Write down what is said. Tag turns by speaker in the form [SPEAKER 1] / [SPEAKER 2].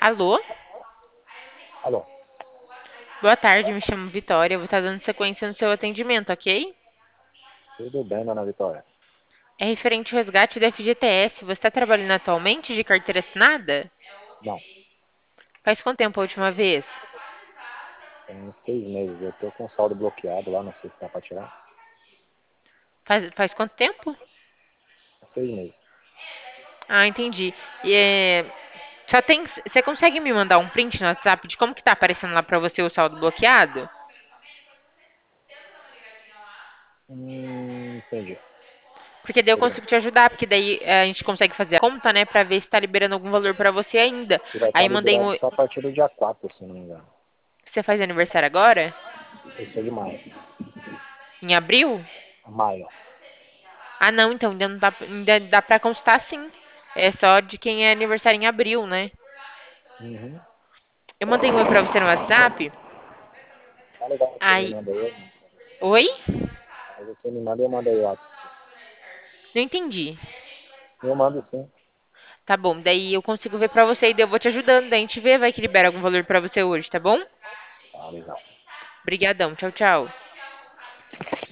[SPEAKER 1] Alô?
[SPEAKER 2] Alô,
[SPEAKER 1] Boa tarde, me chamo Vitória. Eu vou estar dando sequência no seu atendimento, ok?
[SPEAKER 2] tudo bem, dona Vitória?
[SPEAKER 1] É referente ao resgate da FGTS. Você está trabalhando atualmente de carteira assinada?
[SPEAKER 2] Não,
[SPEAKER 1] Faz quanto tempo a última vez?
[SPEAKER 2] tem uns 6 meses. Eu tô com o saldo bloqueado lá, não sei se dá pra tirar.
[SPEAKER 1] Faz quanto tempo?
[SPEAKER 2] 6 meses.
[SPEAKER 1] Ah, entendi. E, só tem. Você consegue me mandar um print no WhatsApp de como que tá aparecendo lá pra você o saldo bloqueado?
[SPEAKER 2] Entendi.
[SPEAKER 1] Porque daí eu
[SPEAKER 2] Tô vendo.
[SPEAKER 1] consigo te ajudar, porque daí a gente consegue fazer a conta, né, pra ver se tá liberando algum valor pra você ainda.
[SPEAKER 2] E vai estar
[SPEAKER 1] Aí mandei
[SPEAKER 2] liberado
[SPEAKER 1] um.
[SPEAKER 2] só a partir do dia 4, se não me engano.
[SPEAKER 1] Você faz aniversário agora?
[SPEAKER 2] Eu sou de maio.
[SPEAKER 1] Em abril?
[SPEAKER 2] Maio.
[SPEAKER 1] Ah, não, então ainda não dá, ainda dá pra consultar sim. É só de quem é aniversário em abril, né?
[SPEAKER 2] Uhum.
[SPEAKER 1] Eu mandei um oi pra você no WhatsApp.
[SPEAKER 2] Tá legal, você me
[SPEAKER 1] Aí.
[SPEAKER 2] manda aí.
[SPEAKER 1] Oi?
[SPEAKER 2] Aí você me manda e eu mando aí o WhatsApp.
[SPEAKER 1] Não entendi.
[SPEAKER 2] Eu mando sim.
[SPEAKER 1] Tá bom, daí eu consigo ver pra você e daí eu vou te ajudando. Daí a gente vê, vai que libera algum valor pra você hoje, tá bom?
[SPEAKER 2] Tá legal.
[SPEAKER 1] Obrigadão, tchau, tchau.